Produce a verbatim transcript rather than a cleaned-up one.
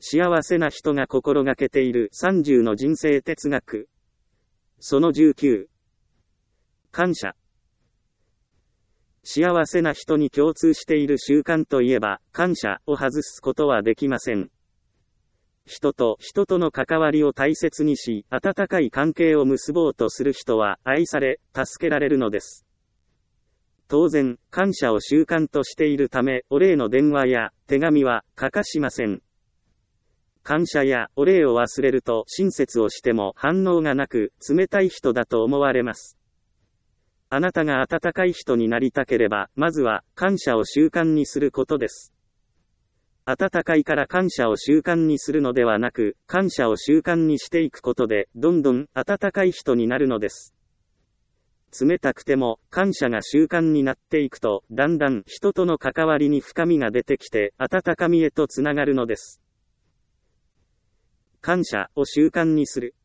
幸せな人が心がけているさんじゅうの人生哲学。そのじゅうきゅう。感謝。幸せな人に共通している習慣といえば、感謝を外すことはできません。人と人との関わりを大切にし、温かい関係を結ぼうとする人は、愛され、助けられるのです。当然、感謝を習慣としているため、お礼の電話や手紙は欠かしません。感謝やお礼を忘れると親切をしても反応がなく、冷たい人だと思われます。あなたが温かい人になりたければ、まずは感謝を習慣にすることです。温かいから感謝を習慣にするのではなく、感謝を習慣にしていくことで、どんどん温かい人になるのです。冷たくても、感謝が習慣になっていくと、だんだん人との関わりに深みが出てきて、温かみへとつながるのです。感謝を習慣にする。